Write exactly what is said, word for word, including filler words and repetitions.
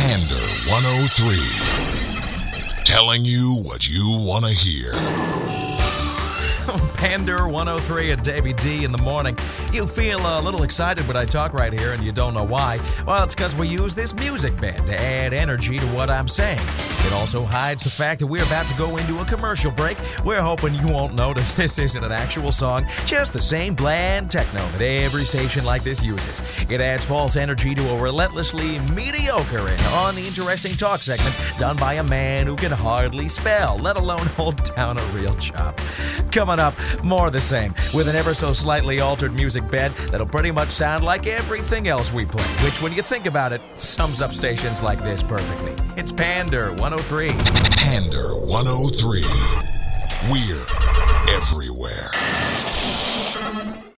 Pander one oh three. Telling you what you want to hear. Pander one oh three and Davey D in the morning. You feel a little excited when I talk right here and you don't know why. Well, it's because we use this music bed to add energy to what I'm saying. It also hides the fact that we're about to go into a commercial break. We're hoping you won't notice this isn't an actual song, just the same bland techno that every station like this uses. It adds false energy to a relentlessly mediocre and uninteresting talk segment done by a man who can hardly spell, let alone hold down a real job. Coming up, more of the same, with an ever so slightly altered music bed that'll pretty much sound like everything else we play, which, when you think about it, sums up stations like this perfectly. It's Pander one oh three. Pander one oh three. We're everywhere.